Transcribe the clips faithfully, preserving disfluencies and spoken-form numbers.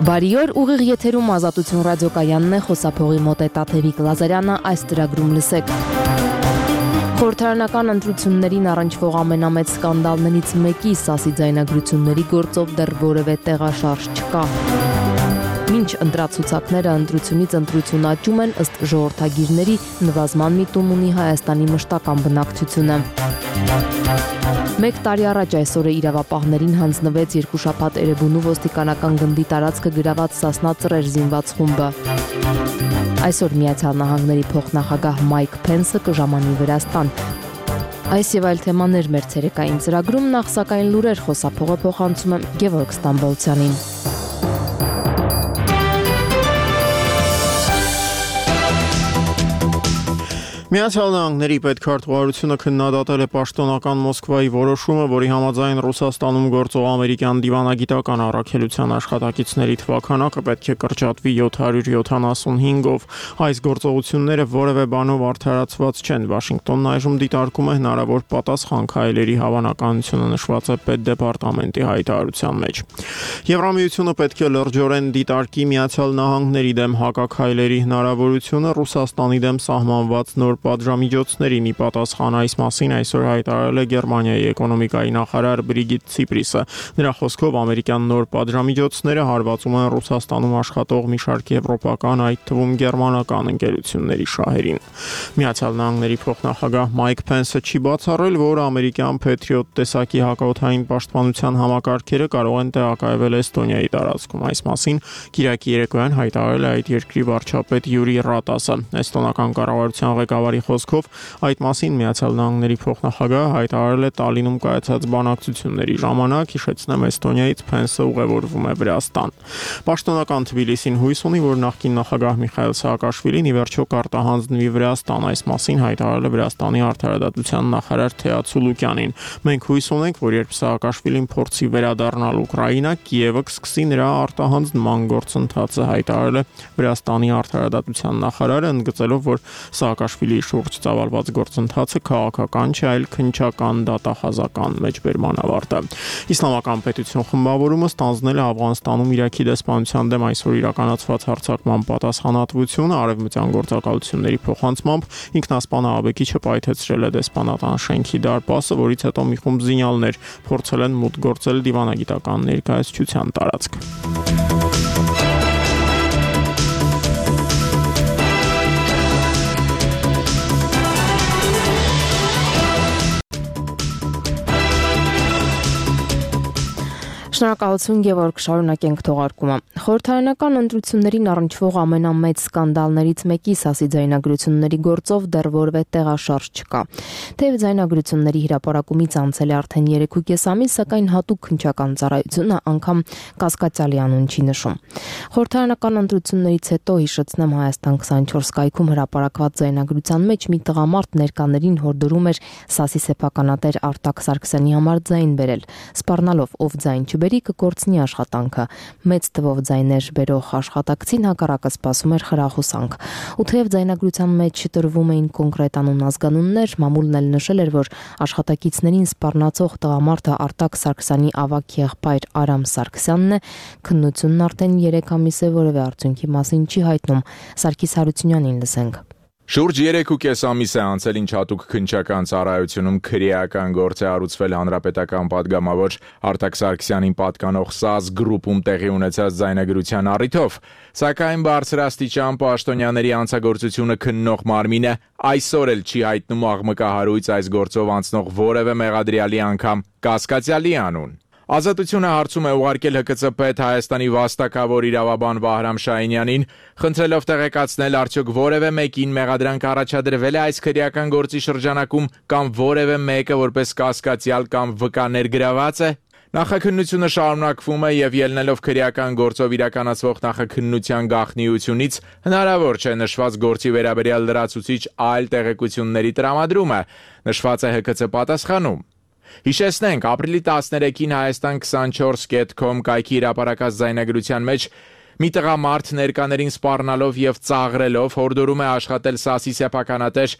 Բարի օր, ուղիղ եթերում Ազատություն ռադիոկայանն է, խոսափողի մոտ է Տաթևիկ Լազարյանը, այս ծրագրում լսեք։ Խորհրդարանական ընտրություններին առնչվող ամենամեծ սկանդալներից մեկի Սասի ձայնագրությունների գործով դեռ որևէ տեղաշարժ չկա։ Մինչ ընտրացուցակները ընտրությունից ընտրություն աճում են, ըստ ժողովրդագիրների, նվազման միտում ունի Հայաստանի մշտական բնակչությունը։ Մեկ տարի առաջ այսօրը իրավապահներին հանձնվեց երկու շաբաթ Էրեբունու ոստիկանական գնդի տարածքը գրաված Սասնա ծռեր զինված խումբը։ Այսօր Միացյալ Նահանգների փոխնախագահ Մայք Փենսը կժամանի Վրաստան։ Այս եւ այլ թեմաներ մեր ցերեկային ծրագրում, նախ սակայն լուրեր, խոսափողը փոխանցում եմ Գևորգ Ստամբոլցյանին։ Միացյալ Նահանգների պետքարտուղարությունը քննադատել է պաշտոնական Մոսկվայի որոշումը, որի համաձայն Ռուսաստանում գործող ամերիկյան դիվանագիտական առաքելության աշխատակիցների թվաքանակը պետք է կրճատվի յոթ հարյուր յոթանասունհինգով։ Այս գործողությունները որևէ բանով արդարացված չեն։ Վաշինգտոնն այժմ դիտարկում է հնարավոր պատասխան քայլերի հավանականությունը նշված է պետդեպարտամենտի հայտարարության մեջ։ Եվրամիությունը պետք է լրջորեն դիտարկի Միացյալ Նահանգների դեմ հակաքայլերի հնարավորությունը Ռուսաստանի դեմ սահմանված նոր պատժամիջոցներին ի պատասխան այս մասին այսօր հայտարարել է Գերմանիայի էկոնոմիկայի նախարար Բրիգիտ Ցիպրիսը։ Նրա խոսքով ամերիկյան նոր պատժամիջոցները հարվածում են Ռուսաստանում աշխատող մի շարք եվրոպական, այդ թվում գերմանական ընկերությունների շահերին։ Միացյալ Նահանգների փոխնախագահ Մայք Փենսը չի բացառել, որ ամերիկյան Patriot տեսակի հակաօդային պաշտպանության համակարգերը կարող են տեղակայվել Էստոնիայի տարածքում։ Այս մասին կիրակի երեկոյան հայտարարել է այդ երկրի վարչապետ Յուրի Ռատասը։ Էստոնական կառավարության ղեկավարի խոսքով այդ մասին Միացյալ Նահանգների փոխնախագահը հայտարարել է Տալինում կայացած բանակցությունների ժամանակ, հիշեցնեմ, Էստոնիայից Փենսը ուղևորվում է Վրաստան։ Պաշտոնական Թբիլիսին հույս ունի, որ նախկին նախագահ Միխայել Սաակաշվիլին ի վերջո կարտահանձնվի Վրաստան։ Այս մասին հայտարարել է Վրաստանի արդարադատության նախարար Թեա Ցուլուկյանին։ Մենք հույս ունենք, որ երբ Սաակաշվիլին փորձի վերադառնալ Ուկրաինա, Կիևը կսկսի նրա արտահանձնման գործընթացը, հայտարարել է Վրաստանի արդարադատության նախարարը, ընդգծելով, որ Սաակաշվիլիի շուրջ ծավալված գործընթացը քաղաքական չէ, այլ քննչական դատախազական մեջբերման ավարտ է։ Իսլամական պետություն խմբավորումը ստանձնել է Աֆղանստանում Իրաքի դեսպանության դեմ այսօր իրականացված հարձակման պատասխանատվությունը արևմտյան գործակալությունների փոխանցմամբ ինքնասպան ահաբեկիչը պայթեցրել է դեսպանատան շենքի դարպասը, որից հետո մի խումբ զինյալներ փորձել են մուտք գործել դիվանագիտական ներկայացության տարածք։ Շնորհակալություն Գևորգ, շարունակենք թողարկումը։ Խորհրդարանական ընտրություններին առնչվող ամենամեծ սկանդալներից մեկի Սասի ձայնագրությունների գործով դեռ որևէ տեղաշարժ չկա։ Թեև ձայնագրությունների հրապարակումից անցել է արդեն երեքուկես ամիս, սակայն հատուկ քննչական ծառայությունը անգամ կասկածյալի անուն չի նշում։ Խորհրդարանական ընտրություններից հետո, հիշեցնեմ, Հայաստան քսանչորս կայքում հրապարակված ձայնագրության մեջ մի տղամարդ ներկաներին հորդորում էր Սասի սեփականատեր Արտակ Սարգսյանի համար ձայն բերել, սպառնալով ով ձայն չբերի կկորցնի աշխատանքը։ Մեծ թվով ձայներ բերող աշխատակցին հակառակը սպասում էր խրախուսանք։ Ու թեև ձայնագրության մեջ տրվում էին կոնկրետ անուն ազգանուններ, մամուլն էլ նշել էր, որ աշխատակիցներին սպառնացող տղամարդը Արտակ Սարգսյանի ավագ եղբայր Արամ Սարգսյանն է, քննությունն արդեն երեք ամիս է որևէ արդյունքի մասին չի հայտնում։ Սարգիս Հարությունյանին լսենք։ Շուրջ երեքուկես ամիս է անցել, ինչ հատուկ քննչական ծառայությունում քրեական գործ է հարուցվել հանրապետական падգամավոր Արտակ Սարգսյանին պատկանող ՍԱԶ գրուպում տեղի ունեցած ձայնագրության առիթով, սակայն բարձրաստիճան պաշտոնյաների անցագործությունը քննող մարմինը այսօր էլ չի հայտնում աղմկահարույց այս գործով անցնող որևէ մեղադրյալի անգամ կասկածյալի անուն։ Ազատությունը հարցում է ուղարկել Հ Կ Ց П Հայաստանի վաստակավոր իրավաբան Վահրամ Շահինյանին, խնդրելով տեղեկացնել արդյոք որևէ մեկին մեղադրանք առաջադրվել է այս քրեական գործի շրջանակում կամ որևէ մեկը որպես կասկածյալ կամ վկա ներգրաված է։ Նախաքննությունը շարունակվում է եւ ելնելով քրեական գործով իրականացվող նախաքննության գաղտնիությունից հնարավոր չէ նշված գործի վերաբերյալ լրացուցիչ այլ տեղեկությունների տրամադրումը, նշված է Հ Կ Ց պատասխանում։ Հիշեցնենք, ապրիլի տասներեքին Հայաստան քսանչորս կետ կոմ կայքի հրապարակած ձայնագրության մեջ մի տղամարդ ներկաներին սպառնալով եւ ծաղրելով հորդորում է աշխատել Սասի սեփականատեր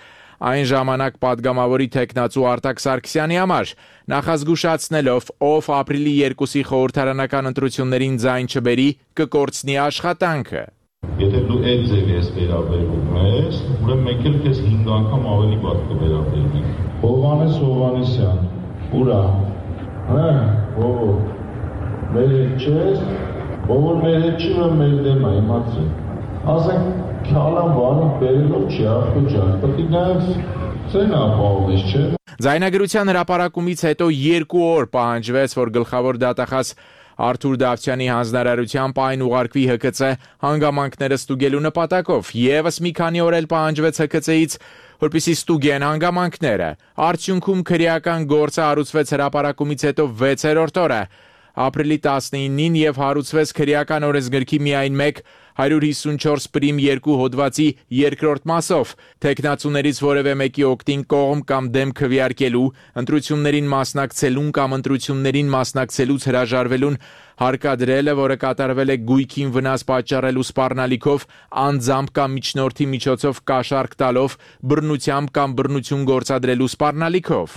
այն ժամանակ падգամավորի թեկնածու Արտակ Սարգսյանի համար, նախազգուշացնելով, ով ապրիլի երկուսի խորհրդարանական ընտրություններին ձայն չբերի, կկորցնի աշխատանքը։ Եթե դու այդ ձևի ես վերաբերվում ես, ուրեմն մենք էլ քեզ հինգ անգամ ավելի վատ կվերաբերվենք։ Հովհաննես Հովհաննեսյան, ուրա, հա, ո՞վ, մեր հետ չես, ով մեր հետ չի, որ մեր դեմ է, իմացի։ Ասենք, քալան վարին բերելով չի, ախպե ջան, պետք է նաև ծեն ապահովես, չէ։ Ձայնագրության հրապարակումից հետո երկու օր պահանջվեց, որ գլխավոր դատախազ Արթուր Դավթյանի հանձնարարությամբ այն ուղարկվի Հ K C հանգամանքները ստուգելու նպատակով, եւս մի քանի օր էլ պահանջվեց Հ K C-ից, որպեսզի ստուգեն հանգամանքները։ Արդյունքում քրեական գործը հարուցվեց հրապարակումից հետո վեցերորդ օրը, ապրիլի տասնինին եւ հարուցվեց քրեական օրենսգրքի միայն մեկ հարյուր հիսունչորս պրիմ երկու հոդվածի երկրորդ մասով, թեկնածուներից որևէ մեկի օգտին կողմ կամ դեմ քվեարկելու, ընտրություններին մասնակցելուն կամ ընտրություններին մասնակցելուց հրաժարվելուն հարկադրելը, որը կատարվել է գույքին վնաս պատճառելու սպառնալիքով, անձամբ կամ միջնորդի միջոցով կաշառք տալով, բռնությամբ կամ բռնություն գործադրելու սպառնալիքով։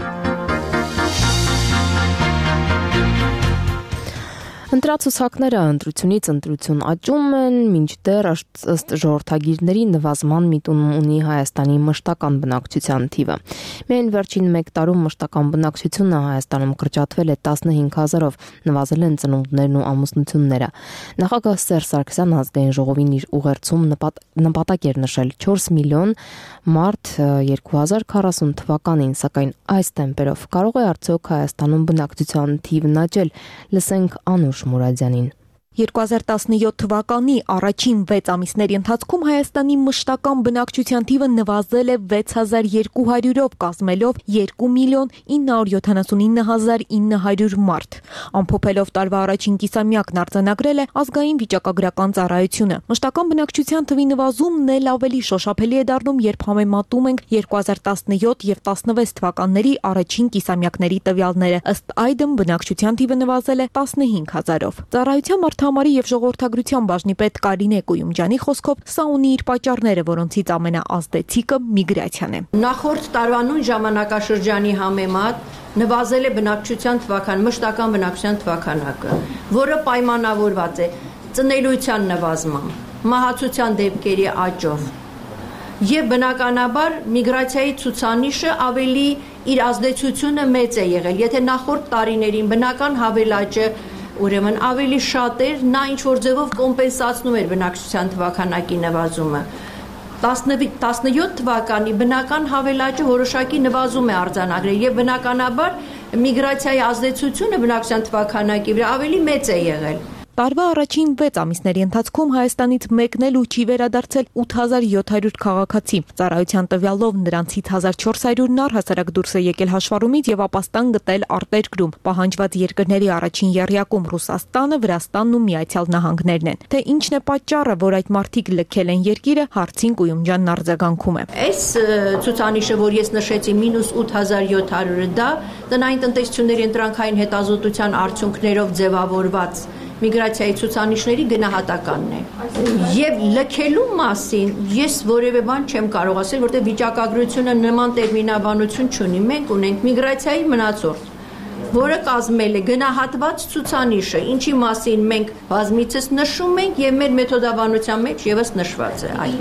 Ընտրացուցակները ընտրությունից ընտրություն աճում են, մինչդեռ ըստ ժողովրդագիրների նվազման միտում ունի Հայաստանի մշտական բնակչության թիվը։ Միայն վերջին մեկ տարում մշտական բնակչությունը Հայաստանում կրճատվել է տասնհինգ հազարով, նվազել են ծնունդներն ու ամուսնությունները։ Նախագահ Սերժ Սարգսյանն ազգային ժողովին իր ուղերձում նպատակ էր նշել չորս միլիոն մարդ երկու հազար քառասուն թվականին, սակայն այս տեմպերով կարող է արդյոք Հայաստանում բնակչության թիվն աճել։ Լսենք Անուշ Մուրադյանին։ երկու հազար տասնյոթ թվականի առաջին վեց ամիսների ընթացքում Հայաստանի մշտական բնակչության թիվը նվազել է վեց հազար երկու հարյուրով, կազմելով երկու միլիոն ինը հարյուր յոթանասունինը հազար ինը հարյուր մարդ։ Ամփոփելով տարվա առաջին կիսամյակն արձանագրել է ազգային վիճակագրական ծառայությունը։ Մշտական բնակչության թվի նվազումն էլ ավելի շոշափելի է դառնում, երբ համեմատում ենք երկու հազար տասնյոթ եւ տասնվեց թվականների առաջին կիսամյակների տվյալները։ Ըստ այդմ բնակչության թիվը նվազել է տասնհինգ հազարով։ Ծառայության Համարի եւ ժողովրդագրության բաժնի պետ Կարինե Կույումջյանի խոսքով սա ունի իր պատճառները, որոնցից ամենաազդեցիկը միգրացիան է։ Նախորդ տարվա նույն ժամանակաշրջանի համեմատ նվազել է բնակչության թվական, մշտական բնակչության թվականակը, որը պայմանավորված է ծնելիության նվազմամբ, մահացության դեպքերի աճով եւ բնականաբար միգրացիայի ցուցանիշը ավելի իր ազդեցությունը մեծ է եղել։ Եթե նախորդ տարիներին բնական հավելաճը ուրեմն ավելի շատ էր, նա ինչ-որ ձևով կոմպենսացնում էր բնակչության թվականակի նվազումը։ տասնյոթ թվականի բնական հավելաճը որոշակի նվազում է արձանագրել եւ բնականաբար միգրացիայի ազդեցությունը բնակչության թվականակի վրա ավելի մեծ է եղել։ Տարվա առաջին վեց ամիսների ընթացքում Հայաստանից մեկն էլ ու չի վերադարձել ութ հազար յոթ հարյուր քաղաքացի։ Ծառայության տվյալով նրանցից հազար չորս հարյուրն առհասարակ դուրս է եկել հաշվառումից եւ ապաստան գտել արտերկրում։ Պահանջված երկրների առաջին եռյակում Ռուսաստանը, Վրաստանն ու Միացյալ Նահանգներն են։ Թե ինչն է պատճառը, որ այդ մարդիկ լքել են երկիրը, հարցին Կույումջյանն արձագանքում է։ Այս ցուցանիշը, որ ես նշեցի, մինուս ութ հազար յոթ հարյուրը, դա տնային տնտեսությունների ընտրանքային հետազոտության արդյունքներով ձևավորված միգրացիայի ցուցանիշների գնահատականն է։ Եվ լքելու մասին ես որևէ բան չեմ կարող ասել, որտեղ վիճակագրությունը նման տերմինաբանություն չունի։ Մենք ունենք միգրացիայի մնացորդ, որը կազմել է գնահատված ցուցանիշը, ինչի մասին մենք բազմիցս նշում ենք եւ մեր մեթոդաբանության մեջ եւս նշված է այդ։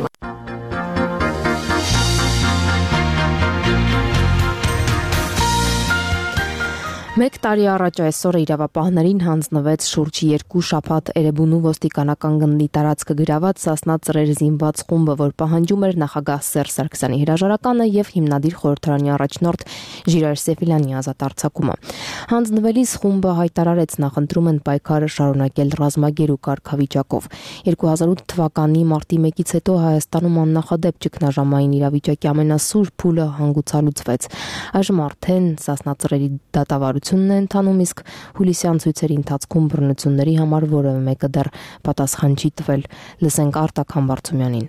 Մեկ տարի առաջ այսօրը իրավապահներին հանձնվեց շուրջ երկու շաբաթ Էրեբունու ոստիկանական գնդի տարածքը գրաված Սասնա ծռեր զինված խումբը, որ պահանջում էր նախագահ Սերժ Սարգսյանի հրաժարականը եւ հիմնադիր խորհրդարանի առաջնորդ Ժիրայր Սեֆիլյանի ազատ արձակումը։ Հանձնվելիս խումբը հայտարարեց նախընտրում են պայքարը շարունակել ռազմագերու կարգավիճակով։ երկու հազար ութ թվականի մարտի մեկից հետո Հայաստանում աննախադեպ ճգնաժամային իրավիճակի ամենասուր փուլը հանգուցալուծվեց։ Այժմ արդեն Սասնա ծռերի դատավարությունն է ընթանում, իսկ հուլիսյան ցույցերի ընթացքում բռնությունների համար որևէ մեկը դեռ պատասխան չի տվել։ Լսենք Արտակ Համբարձումյանին։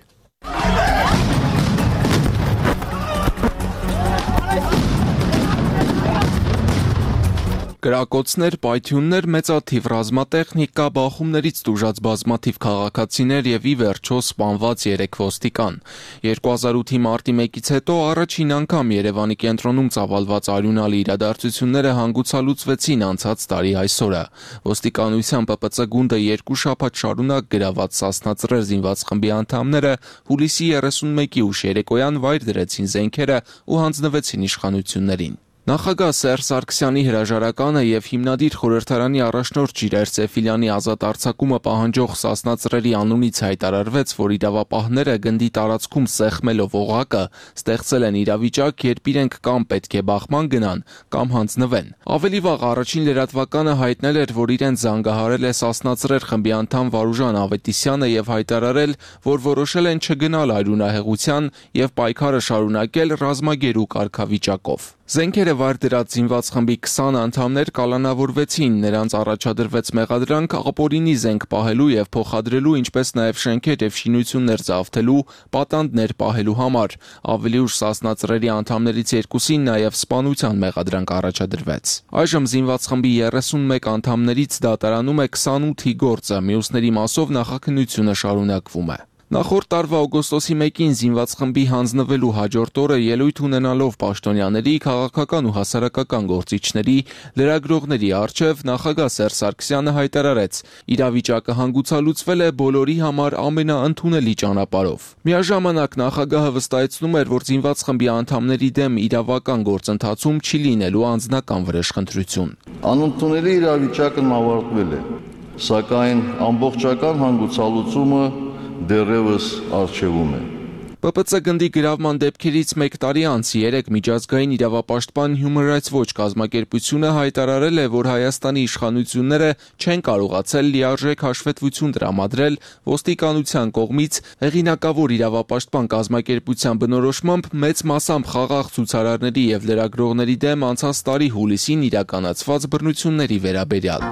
Կրակոցներ, պայթյուններ, մեծաթիվ ռազմատեխնիկա, բախումներից տուժած բազմաթիվ քաղաքացիներ եւ ի վերջո սպանված երեք ոստիկան։ երկու հազար ութի մարտի մեկից հետո առաջին անգամ Երևանի կենտրոնում ծավալված արյունալի իրադարձությունները հանգուցալուծվեցին անցած տարի այսօրը։ Ոստիկանության Պ Պ Ց գունդը երկու շաբաթ շարունակ գրաված Սասնա Ծռեր զինված խմբի անդամները հուլիսի երեսունմեկի ուշ երեկոյան վայր դրեցին զենքերը ու հանձնվեցին իշխանություններին։ Նախագահ Սերժ Սարգսյանի հրաժարականը եւ հիմնադիր խորհրդարանի առաջնորդ Ժիրայր Սեֆիլյանի ազատ արձակումը պահանջող Սասնա Ծռերի անունից հայտարարվեց, որ իրավապահները գնդի տարածքում սեղմելով օղակը ստեղծել են իրավիճակ, երբ իրենք կամ պետք է բախման գնան, կամ հանձնվեն։ Ավելի վաղ առաջին լրատվականը հայտնել էր, որ իրեն զանգահարել է Սասնա Ծռեր խմբի անդամ Վարուժան Ավետիսյանը եւ հայտարարել, որ որոշել են չգնալ արյունահեղության եւ պայքարը շարունակել ռազմագերու կարգավիճակով։ Զենքերը վար դրած զինված խմբի քսան անդամներ կալանավորվեցին, նրանց առաջադրվեց մեղադրանք ապօրինի զենք պահելու եւ փոխադրելու, ինչպես նաեւ շենքեր եւ շինություններ ձավթելու, պատանդներ պահելու համար։ Ավելի ուշ Սասնա Ծռերի անդամներից երկուսին նաեւ սպանության մեղադրանք առաջադրվեց։ Այժմ զինված խմբի երեսունմեկ անդամներից դատարանում է քսանութի գործը, մյուսների մասով նախաքննությունը շարունակվում է։ Նախորդ տարվա օգոստոսի մեկին զինված խմբի հանձնվելու հաջորդ օրը ելույթ ունենալով պաշտոնյաների, քաղաքական ու հասարակական գործիչների, լրագրողների առջև նախագահ Սերժ Սարգսյանը հայտարարեց. իրավիճակը հանգուցալուծվել է բոլորի համար ամենաընդունելի ճանապարհով։ Միաժամանակ նախագահը վստահեցնում էր, որ զինված խմբի անդամների դեմ իրավական գործընթացում չի լինելու անձնական վրեժխնդրություն։ Անընդունելի իրավիճակն ավարտվել է, սակայն ամբողջական հանգուցալուծումը դեռևս առջևում է։ Պ Պ Ց գնդի գրավման դեպքերից մեկ տարի անց երեք միջազգային իրավապաշտպան Human Rights Watch կազմակերպությունը հայտարարել է, որ Հայաստանի իշխանությունները չեն կարողացել լիարժեք հաշվետվություն տրամադրել ոստիկանության կողմից հեղինակավոր իրավապաշտպան կազմակերպության բնորոշմամբ մեծ մասամբ խաղաղ ցուցարարների եւ լրագրողների դեմ անցած տարի հուլիսին իրականացված բռնությունների վերաբերյալ։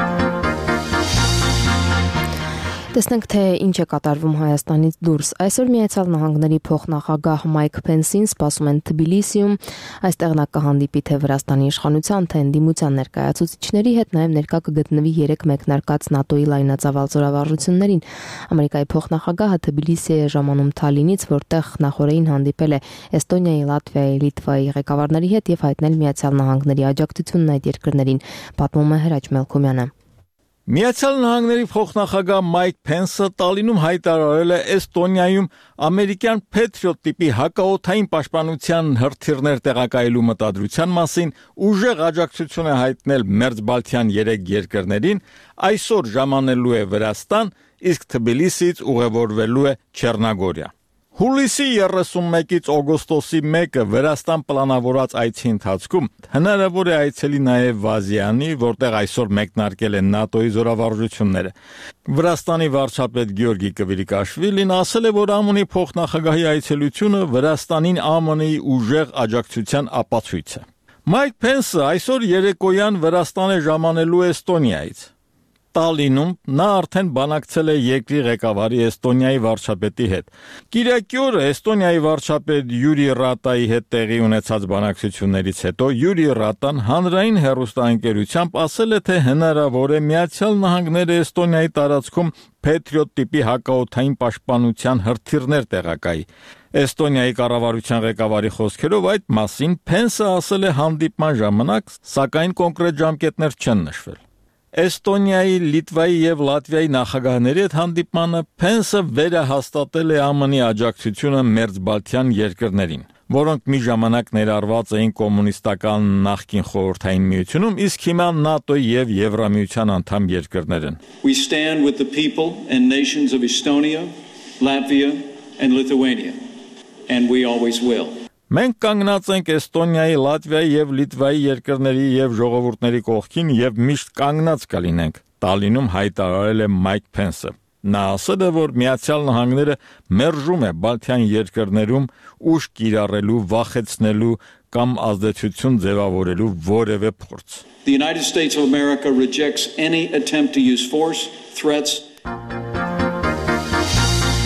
Տեսնենք, թե ինչ է կատարվում Հայաստանից դուրս։ Այսօր Միացյալ Նահանգների փոխնախագահ Մայք Փենսին սպասում են Թբիլիսիում, այստեղ նա կհանդիպի թե Վրաստանի իշխանության, թե ընդդիմության ներկայացուցիչների հետ, նաև ներկա կգտնվի երեք մեկնարկած ՆԱՏՕ-ի լայնածավալ զորավարժություններին։ Ամերիկայի փոխնախագահը Թբիլիսի է ժամանում Թալինից, որտեղ նախորդին հանդիպել է Էստոնիայի, Լատվիայի, Լիտվայի ղեկավարների հետ եւ հայտնել Միացյալ Նահանգների աջակցությունն այդ երկրներին, պատմում է Հրաչ Մելքումյանը։ Միացյալ Նահանգների փոխնախագահ Մայք Փենսը Տալինում հայտարարել է Էստոնիայում ամերիկյան Patriot տիպի հակաօդային պաշտպանության հրթիռներ տեղակայելու մտադրության մասին ուժեղ աջակցություն է հայտնել Մերձբալթյան երեք երկրներին, այսօր ժամանելու է Վրաստան, իսկ Թբիլիսից ուղևորվելու է Չեռնագորիա։ Հուլիսի երեսունմեկից օգոստոսի մեկը Վրաստան պլանավորած այցի ընթացքում հնարավոր է այցելի նաև Վազյանի, որտեղ այսօր մեկնարկել են ՆԱՏՕ-ի զորավարժությունները։ Վրաստանի վարչապետ Գյորգի Կվիրիկաշվիլին ասել է, որ ԱՄՆ-ի փոխնախագահի այցելությունը Վրաստանին ԱՄՆ-ի ուժեղ աջակցության ապացույց է։ Մայք Փենսը այսօր երեկոյան Վրաստան է ժամանելու Էստոնիայից։ Տալինում նա արդեն բանակցել է երկրի ղեկավարի Էստոնիայի վարչապետի հետ։ Կիրակի օրը Էստոնիայի վարչապետ Յուրի Ռատայի հետ տեղի ունեցած բանակցություններից հետո Յուրի Ռատան հանրային հեռուստաընկերությամբ ասել է, թե հնարավոր է Միացյալ Նահանգները Էստոնիայի տարածքում Patriot տիպի հակաօդային պաշտպանության հրթիռներ տեղակայի։ Էստոնիայի կառավարության ղեկավարի խոսքերով այդ մասին Փենսը ասել է հանդիպման ժամանակ, սակայն կոնկրետ ժամկետներ չեն նշվել։ Էստոնիայի, Լիտվայի եւ Լատվիայի նախագահների հետ հանդիպմանը Փենսը վերահաստատել է ԱՄՆ-ի աջակցությունը Մերձբալթյան երկրներին, որոնք մի ժամանակ ներառված էին կոմունիստական նախկին խորհրդային միությունում, իսկ հիմա ՆԱՏՕ-ի եւ Եվրամիության անդամ երկրներ են։ We stand with the people and nations of Estonia, Latvia and Lithuania, and we always will. Մենք կանգնած ենք Էստոնիայի, Լատվիայի եւ Լիտվայի երկրների եւ ժողովուրդների կողքին եւ միշտ կանգնած կլինենք, Տալինում հայտարարել է Մայք Փենսը։ Նա ասել է, որ Միացյալ Նահանգները մերժում է Բալթյան երկրներում ուժ կիրառելու, վախեցնելու կամ ազդեցություն ձևավորելու որևէ փորձ։ The United States of America rejects any attempt to use force, threats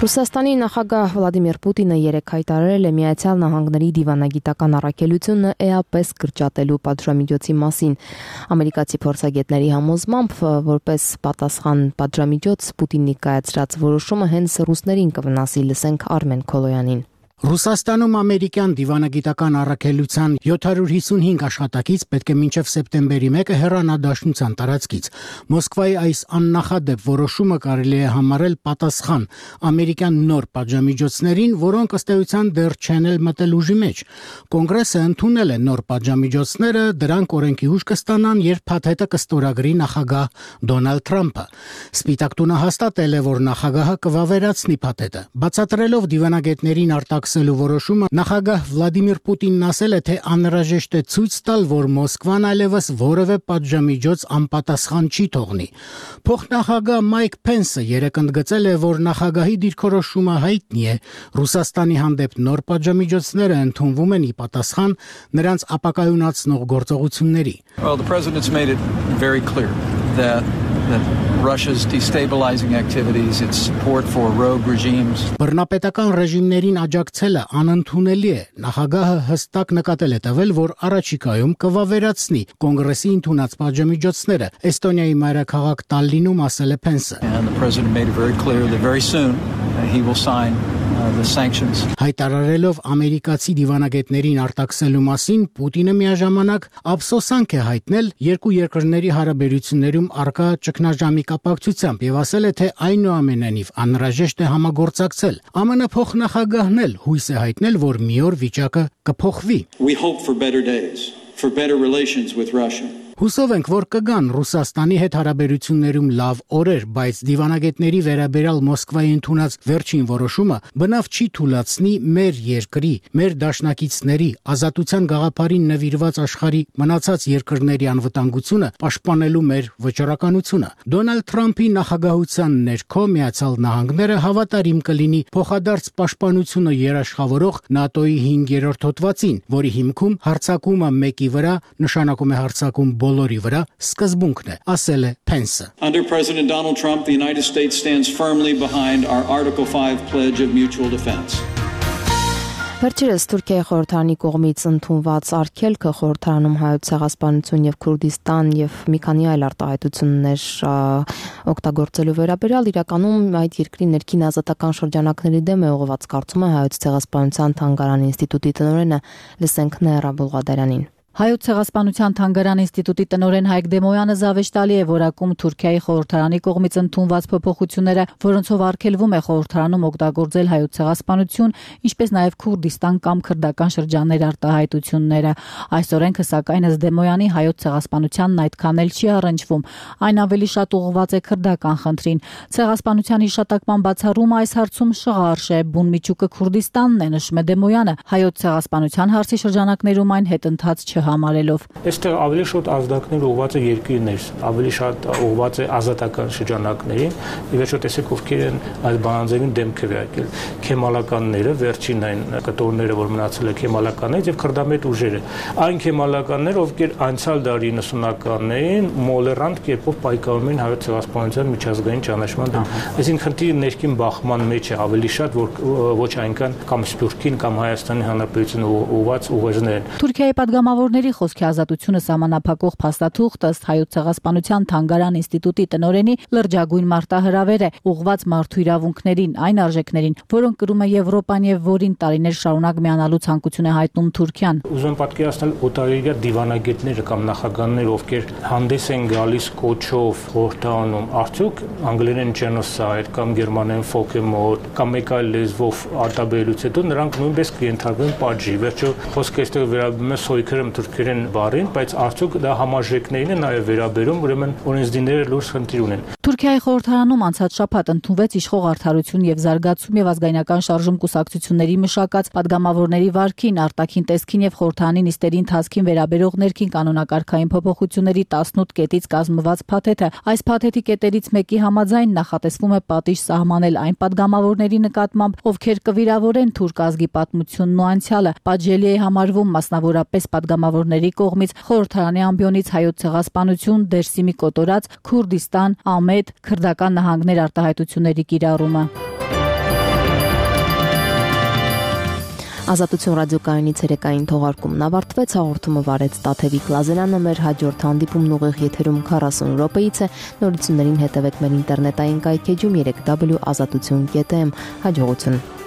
Ռուսաստանի նախագահ Վլադիմիր Պուտինը երեկ հայտարարել է Միացյալ Նահանգների դիվանագիտական առաքելությունը էապես կրճատելու պատժամիջոցի մասին։ Ամերիկացի փորձագետների համոզմամբ, որպես պատասխան պատժամիջոց Պուտինի կայացրած որոշումը հենց ռուսներին կվնասի, լսենք Արմեն Քոլոյանին։ Ռուսաստանում ամերիկյան դիվանագիտական առաքելության յոթ հարյուր հիսունհինգ աշխատակից պետք է մինչև սեպտեմբերի մեկը հեռանա Դաշնության տարածքից։ Մոսկվայի այս աննախադեպ որոշումը կարելի է համարել պատասխան ամերիկյան նոր պատժամիջոցներին, որոնք ըստ էության դեռ չեն էլ մտել ուժի մեջ։ Կոնգրեսը ընդունել է նոր պատժամիջոցները, դրանք օրենքի ուժ կստանան, երբ փաթեթը կստորագրի նախագահ Դոնալդ Թրամփը։ Սպիտակ տունը հաստատել է, որ նախագահը կվավերացնի փաթեթը։ Բացատրելով դիվանագետներին արտաքս որոշումը նախագահ Վլադիմիր Պուտինն ասել է, թե անհրաժեշտ է ցույց տալ, որ Մոսկվան այլևս որևէ պատժամիջոց անպատասխան չի թողնի։ Փոխնախագահ Մայք Փենսը երեկ ընդգծել է, որ նախագահի դիրքորոշումը հայտնի է։ Ռուսաստանի հանդեպ նոր պատժամիջոցները ընդունվում են ի պատասխան նրանց ապակայունացնող գործողությունների։ Well, the president's made it very clear that that Russia's destabilizing activities, its support for rogue regimes. Բռնապետական ռեժիմներին աջակցելը անընդունելի է։ Նախագահը հստակ նկատել է տվել, որ առաջիկայում կվավերացնի կոնգրեսի ընդունած պատժամիջոցները։ Էստոնիայի մայրաքաղաք Տալլինում ասել է Փենսը։ And the president made it very clear that very soon uh, he will sign uh, the sanctions. Հայտարարելով ամերիկացի դիվանագետներին արտաքսելու մասին, Պուտինը միաժամանակ ափսոսանք է հայտնել երկու երկրների հարաբերություններում առկա ճգնաժամի կապակցությամբ եւ ասել է, թե այնուամենայնիվ անհրաժեշտ է համագործակցել։ ԱՄՆ փոխնախագահն էլ հույս է հայտնել, որ մի օր վիճակը կփոխվի։ We hope for better days, for better relations with Russia. Հուսով ենք, որ կգան Ռուսաստանի հետ հարաբերություններում լավ օրեր, բայց դիվանագետների վերաբերյալ Մոսկվայի ընդունած վերջին որոշումը բնավ չի թույլատնի մեր երկրի, մեր դաշնակիցների, ազատության գաղափարին նվիրված աշխարհի մնացած երկրների անվտանգությունը պաշտպանելու մեր վճռականությունը։ Դոնալդ Թրամփի նախագահության ներքո Միացյալ Նահանգները հավատարիմ կլինի փոխադարձ պաշտպանությունը երաշխավորող ՆԱՏՕ-ի հինգերորդ հոդվածին, որի հիմքում հարձակումը մեկի վրա նշանակում է հարձակում բոլորի վրա սկզբունքն է, ասել է Փենսը։ Under President Donald Trump, the United States stands firmly behind our Article five pledge of mutual defense. Վերջերս Թուրքիայի խորհրդարանի կողմից ընդունված արգելքը խորհրդարանում հայոց ցեղասպանություն եւ Քուրդիստան եւ մի քանի այլ արտահայտություններ օգտագործելու վերաբերյալ իրականում այդ երկրի ներքին ազատական շրջանակների դեմ է ուղղված, կարծում է հայոց ցեղասպանության թանգարան ինստիտուտի տնօրենը, լսենք Ներա Բուլղադարյանին։ Հայոց ցեղասպանության թանգարան ինստիտուտի տնօրեն Հայկ Դեմոյանը զավեշտալի է որակում Թուրքիայի խորհրդարանի կողմից ընդունված փոփոխությունները, որոնցով արգելվում է խորհրդարանում օգտագործել հայոց ցեղասպանություն, ինչպես նաև Քուրդիստան կամ քրդական շրջաններ արտահայտությունները։ Այս օրենքը, սակայն, ըստ Դեմոյանի, հայոց ցեղասպանությանն այդքան էլ չի առնչվում, այն ավելի շատ ուղղված է քրդական խնդրին։ Ցեղասպանության հիշատակման բացառումը այս հարցում շղարշ է, բուն միջուկը Քուրդիստանն է, նշում է Դեմոյանը, հայոց ցեղասպանության հարցի շրջանակներում այն հետընթաց համարելով։ Այստեղ ավելի շատ ազդակներ ուղղված է երկրներ, ավելի շատ ուղղված է ազատական շրջանակներին, ի վերջո տեսեք ովքեր են այս բանաձևին դեմ քվեարկել։ Քեմալականները, վերջին այն կտորները, որ մնացել է քեմալականներից եւ քրդամետ ուժերը։ Այն քեմալականները, ովքեր անցյալ դարի նվթականներին մոլերանտ կերպով պայքարում են հայոց ցեղասպանության միջազգային ճանաչման դեմ։ Այսինքն խնդիրը ներքին բախման մեջ է ավելի շատ, որ ոչ այնքան կամ Սփյուռքին կամ Հայաստանի Հանրապետությունը ուղղված ուղերձներ են։ Թուրքիայի պատգամավորների խոսքի ազատությունը սահմանափակող փաստաթուղթ ըստ հայոց ցեղասպանության թանգարան ինստիտուտի տնօրենի լրջագույն մարտահրավեր է ուղղված մարդու իրավունքներին, այն արժեքներին, որոնք կրում է Եվրոպան եւ որին տարիներ շարունակ միանալու ցանկություն է հայտնում Թուրքիան։ Ուզում եմ պատկերացնել օտարերկրյա դիվանագետները կամ նախագահները, ովքեր հանդես են գալիս կոչով խորհրդանում, արդյոք անգլերեն genocide կամ գերմաներեն Völkermord կամ մեկ այլ լեզվով արտաբերելուց հետո նրանք նույնպես կընթարկվեն պատժի։ Վերջո խոսքը այստեղ վերաբերում է սոյքերեմ թուրքերեն բառին, բայց արդյոք դա համաժեքներին է նաև վերաբերում, ուրեմն օրենսդիրները լուրջ խնդիր ունեն։ Թուրքիայի խորհրդարանում անցած շաբաթ ընդունվեց իշխող արդարություն եւ զարգացում եւ ազգայնական շարժում կուսակցությունների մշակած падգամավորների վարքին, արտաքին տեսքին եւ խորհրդարանի նիստերի ընթացքին վերաբերող ներքին կանոնակարգային փոփոխությունների տասնութ կետից կազմված փաթեթը։ Այս փաթեթի կետերից մեկի համաձայն նախատեսվում է պատիժ սահմանել այն падգամավորների նկատմամբ, ովքեր կվիրավորեն թուրք ազգի պատմությունն ու անցյալը։ Պատժելի է համարվում մասնավորապես падգամավորների կողմից խորհրդարանի ամբիոնից հայոց ցեղասպանություն, Դերսիմի կոտորած, Քուրդիստան, Ամեդ, քրդական նահանգներ արտահայտությունների կիրառումը։ Ազատություն ռադիոկայանից երեկային թողարկումն ավարտվեց, հաղորդումը վարեց Տաթևիկ Լազարյանը, մեր հաջորդ հանդիպումն ուղիղ եթերում քառասուն րոպեից է, նորություններին հետևեք մեր ինտերնետային կայքեջում երեք w ազատություն կետ am, հաջողություն։